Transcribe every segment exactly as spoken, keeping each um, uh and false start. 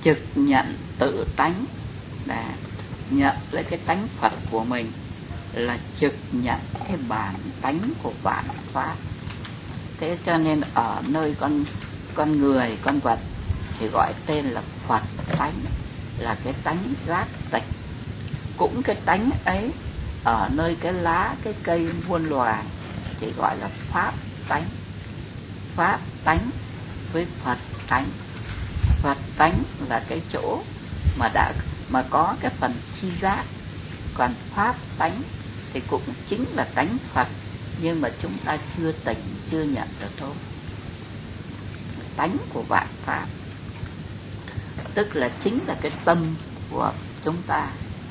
trực nhận tự tánh, là nhận lấy cái tánh Phật của mình, là trực nhận cái bản tánh của vạn pháp. Thế cho nên ở nơi con con người, con vật thì gọi tên là Phật tánh, là cái tánh giác tịch. Cũng cái tánh ấy ở nơi cái lá, cái cây muôn loài thì gọi là pháp tánh. Pháp tánh với Phật tánh. Phật tánh là cái chỗ mà đã mà có cái phần chi giác, còn pháp tánh thì cũng chính là tánh Phật, nhưng mà chúng ta chưa tỉnh, chưa nhận được thôi. Tánh của vạn pháp tức là chính là cái tâm của chúng ta.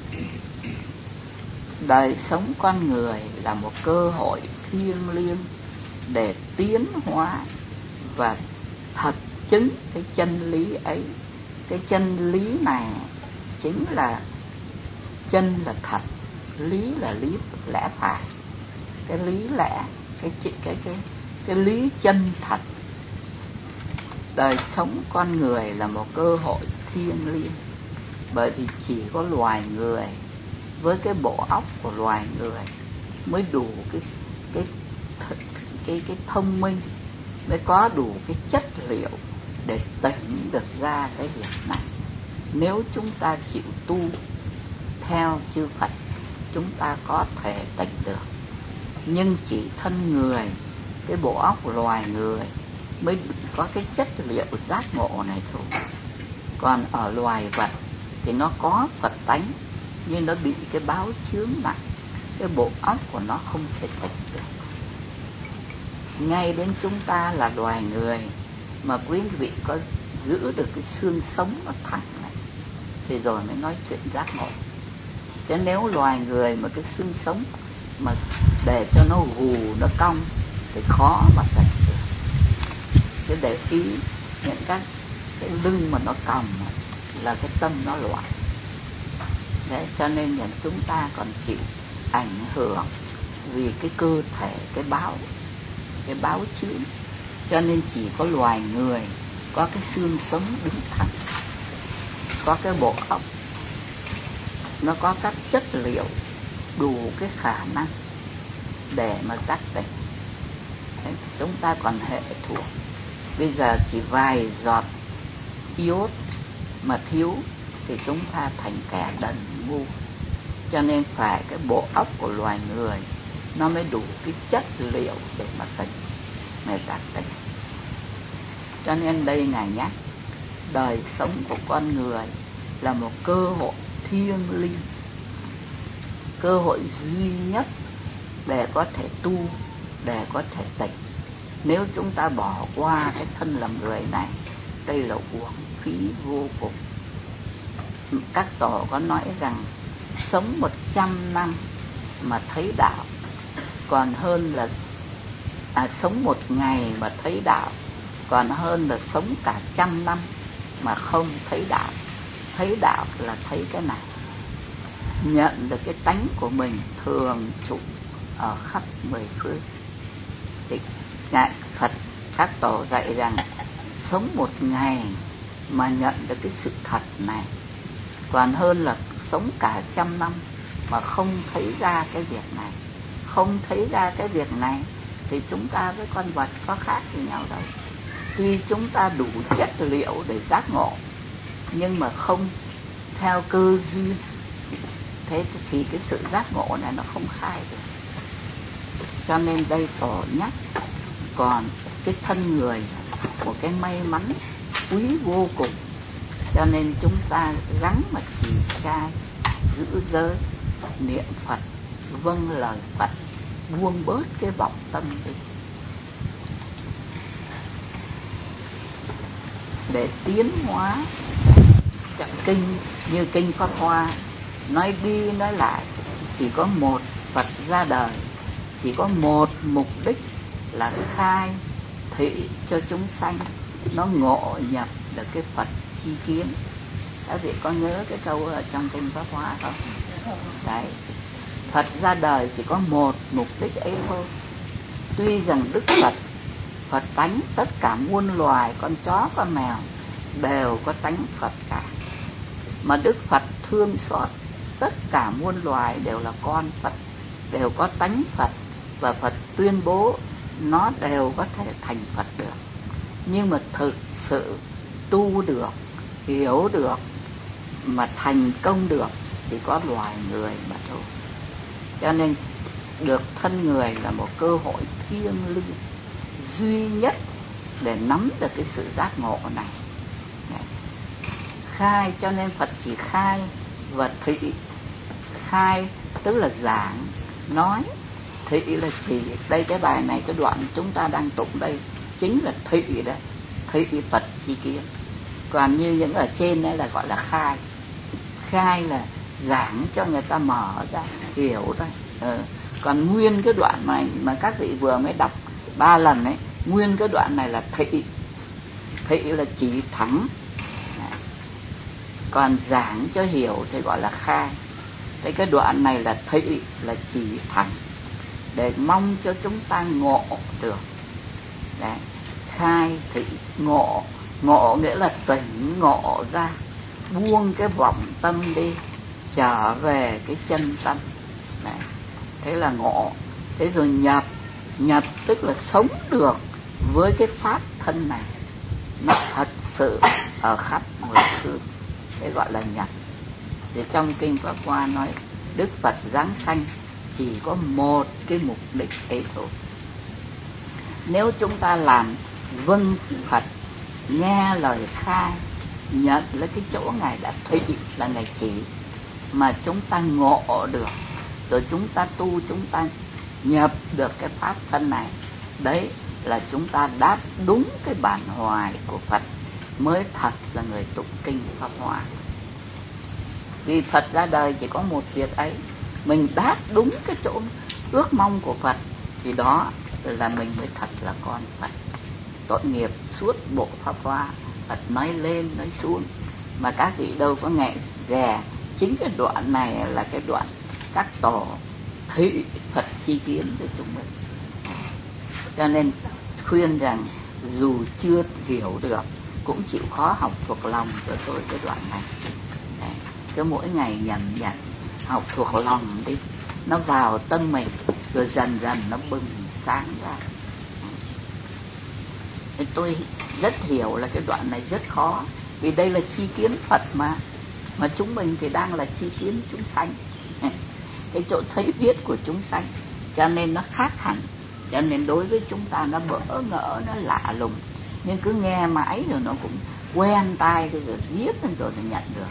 Đời sống con người là một cơ hội thiêng liêng để tiến hóa và thật chứng cái chân lý ấy. Cái chân lý này chính là chân là thật, lý là lý lẽ phải. Cái lý lẽ, cái cái cái cái, cái lý chân thật. Đời sống con người là một cơ hội thiêng liêng, bởi vì chỉ có loài người với cái bộ óc của loài người mới đủ cái cái cái cái, cái thông minh, mới có đủ cái chất liệu để tỉnh được ra cái việc này. Nếu chúng ta chịu tu theo chư Phật, chúng ta có thể tỉnh được. Nhưng chỉ thân người, cái bộ óc của loài người mới có cái chất liệu giác ngộ này thôi. Còn ở loài vật thì nó có Phật tánh, nhưng nó bị cái báo chướng nặng, cái bộ óc của nó không thể tỉnh được. Ngay đến chúng ta là loài người mà quý vị có giữ được cái xương sống nó thẳng này thì rồi mới nói chuyện giác ngộ. Chứ nếu loài người mà cái xương sống mà để cho nó gù, nó cong thì khó mà tỉnh được. Chứ để ý những cái, cái lưng mà nó còng là cái tâm nó loạn. Đấy, cho nên là chúng ta còn chịu ảnh hưởng vì cái cơ thể, cái báo, cái báo chướng. Cho nên chỉ có loài người có cái xương sống đứng thẳng, có cái bộ óc, nó có các chất liệu đủ cái khả năng để mà giác tỉnh. Đấy, chúng ta còn hệ thuộc. Bây giờ chỉ vài giọt iốt mà thiếu thì chúng ta thành kẻ đần ngu. Cho nên phải cái bộ óc của loài người nó mới đủ cái chất liệu để mà tỉnh, để giác tỉnh. Cho nên đây Ngài nhắc đời sống của con người là một cơ hội thiêng liêng, cơ hội duy nhất để có thể tu, để có thể tỉnh. Nếu chúng ta bỏ qua cái thân làm người này, đây là uổng phí vô cùng. Các tổ có nói rằng sống một trăm năm mà thấy đạo còn hơn là à, sống một ngày mà thấy đạo còn hơn là sống cả trăm năm mà không thấy đạo. Thấy đạo là thấy cái này, nhận được cái tánh của mình thường trụ ở khắp mười phương. Thì Ngài Phật, các tổ dạy rằng sống một ngày mà nhận được cái sự thật này còn hơn là sống cả trăm năm mà không thấy ra cái việc này. Không thấy ra cái việc này thì chúng ta với con vật có khác gì nhau đâu. Tuy chúng ta đủ chất liệu để giác ngộ, nhưng mà không theo cơ duyên, thế thì cái sự giác ngộ này nó không khai được. Cho nên đây tổ nhắc, còn cái thân người một cái may mắn quý vô cùng. Cho nên chúng ta gắng mà trì trai, giữ giới, niệm Phật, vâng lời Phật, buông bớt cái vọng tâm đi, để tiến hóa. Chẳng kinh như kinh Pháp Hoa nói đi nói lại chỉ có một Phật ra đời, chỉ có một mục đích là khai thị cho chúng sanh nó ngộ nhập được cái Phật chi kiến. Các vị có nhớ cái câu ở trong kinh Pháp Hoa không? Đấy, Phật ra đời chỉ có một mục đích ấy thôi. Tuy rằng Đức Phật, Phật tánh tất cả muôn loài, con chó con mèo đều có tánh Phật cả. Mà Đức Phật thương xót tất cả muôn loài đều là con Phật, đều có tánh Phật, và Phật tuyên bố nó đều có thể thành Phật được. Nhưng mà thực sự tu được, hiểu được, mà thành công được thì có loài người mà thôi. Cho nên được thân người là một cơ hội thiêng liêng duy nhất để nắm được cái sự giác ngộ này. Khai, cho nên Phật chỉ khai và thị. Khai tức là giảng, nói. Thị là chỉ. Đây cái bài này, cái đoạn chúng ta đang tụng đây chính là thị đó. Thị Phật chi kiến. Còn như những ở trên đây là gọi là khai. Khai là giảng cho người ta mở ra, hiểu ra. Ừ. Còn nguyên cái đoạn này mà các vị vừa mới đọc ba lần ấy, nguyên cái đoạn này là thị. Thị là chỉ thẳng. Còn giảng cho hiểu thì gọi là khai. Thế cái đoạn này là thị, là chỉ thẳng, để mong cho chúng ta ngộ được. Đấy. Khai thị ngộ. Ngộ nghĩa là tỉnh ngộ ra, buông cái vọng tâm đi, trở về cái chân tâm. Đấy. Thế là ngộ. Thế rồi nhập. Nhập tức là sống được với cái pháp thân này, nó thật sự ở khắp mười phương. Thế gọi là nhập. Thì trong kinh Pháp Hoa nói Đức Phật giáng sanh chỉ có một cái mục đích ấy thôi. Nếu chúng ta làm vâng Phật, nghe lời khai, nhận lấy cái chỗ Ngài đã thị là Ngài chỉ, mà chúng ta ngộ được, rồi chúng ta tu, chúng ta nhập được cái pháp thân này, đấy là chúng ta đáp đúng cái bản hoài của Phật, mới thật là người tụng kinh Pháp Hoa. Vì Phật ra đời chỉ có một việc ấy, mình đáp đúng cái chỗ ước mong của Phật thì đó là mình mới thật là con Phật. Tội nghiệp suốt bộ Pháp Hoa, Phật nói lên nói xuống mà các vị đâu có nghe ghè. Chính cái đoạn này là cái đoạn các tổ thị Phật chi kiến cho chúng mình. Cho nên khuyên rằng dù chưa hiểu được cũng chịu khó học thuộc lòng cho tôi cái đoạn này. Đấy. Cứ mỗi ngày nhầm nhầm học thuộc lòng đi, nó vào tâm mình, rồi dần dần nó bừng sáng ra. Thì tôi rất hiểu là cái đoạn này rất khó, vì đây là chi kiến Phật mà mà chúng mình thì đang là chi kiến chúng sanh, cái chỗ thấy biết của chúng sanh, cho nên nó khác hẳn. Cho nên đối với chúng ta nó bỡ ngỡ, nó lạ lùng, nhưng cứ nghe mãi rồi nó cũng quen tai, rồi viết lên rồi thì nhận được.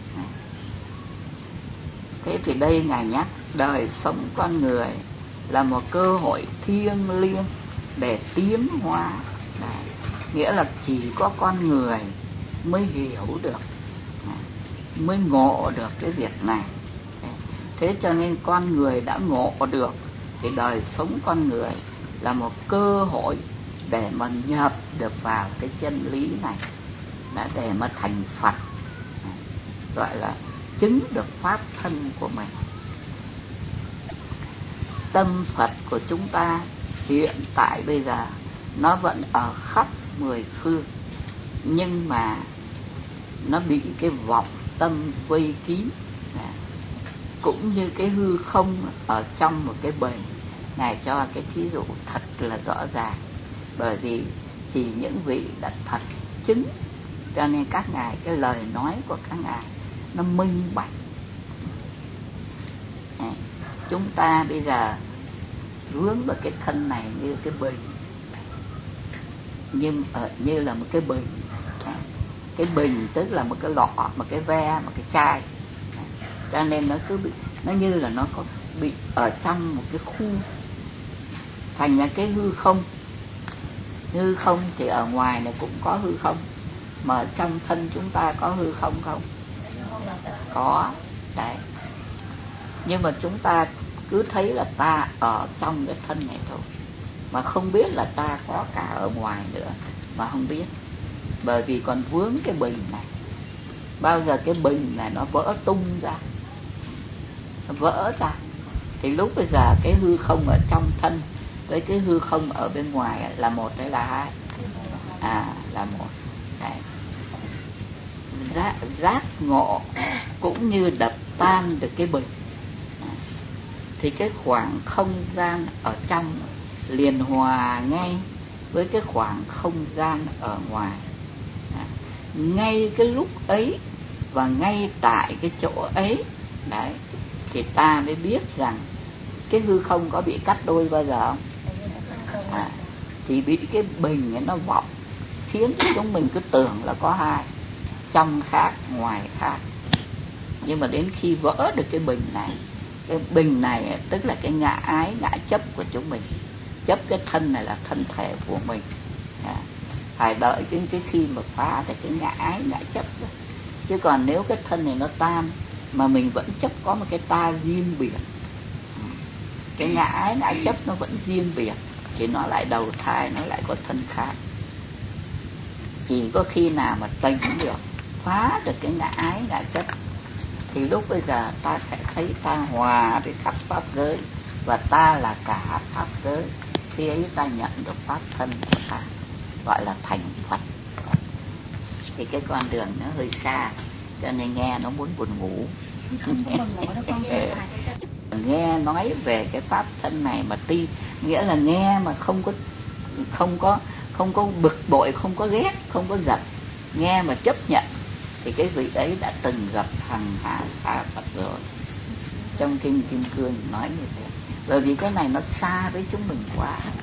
Thế thì đây Ngài nhắc đời sống con người là một cơ hội thiêng liêng để tiến hóa. Đấy. Nghĩa là chỉ có con người mới hiểu được, mới ngộ được cái việc này. Thế cho nên con người đã ngộ được thì đời sống con người là một cơ hội để mà nhập được vào cái chân lý này, để mà thành Phật, gọi là chứng được pháp thân của mình. Tâm Phật của chúng ta hiện tại bây giờ nó vẫn ở khắp mười phương, nhưng mà nó bị cái vọng tâm vây kín, cũng như cái hư không ở trong một cái bình. Ngài cho cái thí dụ thật là rõ ràng, bởi vì chỉ những vị đã thật chứng, cho nên các ngài, cái lời nói của các ngài nó minh bạch. Chúng ta bây giờ vướng vào cái thân này như cái bình, nhưng ở như là một cái bình. Cái bình tức là một cái lọ, một cái ve, một cái chai, cho nên nó cứ bị, nó như là nó có bị ở trong một cái khu, thành ra cái hư không. Hư không thì ở ngoài này cũng có hư không, mà trong thân chúng ta có hư không không? Có. Đấy. Nhưng mà chúng ta cứ thấy là ta ở trong cái thân này thôi, mà không biết là ta có cả ở ngoài nữa, mà không biết. Bởi vì còn vướng cái bình này. Bao giờ cái bình này nó vỡ tung ra, nó vỡ ra, thì lúc bây giờ cái hư không ở trong thân với cái hư không ở bên ngoài là một hay là hai? À, là một. Đấy. giác, giác ngộ cũng như đập tan được cái bình. Thì cái khoảng không gian ở trong liền hòa ngay với cái khoảng không gian ở ngoài. Ngay cái lúc ấy và ngay tại cái chỗ ấy đấy, thì ta mới biết rằng cái hư không có bị cắt đôi bao giờ không? À, chỉ bị cái bình ấy nó vọng, khiến cho chúng mình cứ tưởng là có hai, trong khác ngoài khác. Nhưng mà đến khi vỡ được cái bình này, cái bình này tức là cái ngã ái, ngã chấp của chúng mình, chấp cái thân này là thân thể của mình. À, phải đợi đến cái khi mà phá được cái ngã ái, ngã chấp đó. Chứ còn nếu cái thân này nó tan mà mình vẫn chấp có một cái ta riêng biệt, cái ngã ái, ngã chấp nó vẫn riêng biệt, thì nó lại đầu thai, nó lại có thân khác. Chỉ có khi nào mà tỉnh được, phá được cái ngã ái, ngã chấp, thì lúc bây giờ ta sẽ thấy ta hòa với khắp pháp giới, và ta là cả pháp giới. Khi ấy ta nhận được pháp thân của ta, gọi là thành Phật. Thì cái con đường nó hơi xa, cho nên nghe nó muốn buồn ngủ. Nghe nói về cái pháp thân này mà ti, nghĩa là nghe mà không có không có không có bực bội, không có ghét, không có giận, nghe mà chấp nhận, thì cái vị ấy đã từng gặp hằng hà tha Phật rồi. Trong kinh Kim Cương nói như thế. Bởi vì cái này nó xa với chúng mình quá.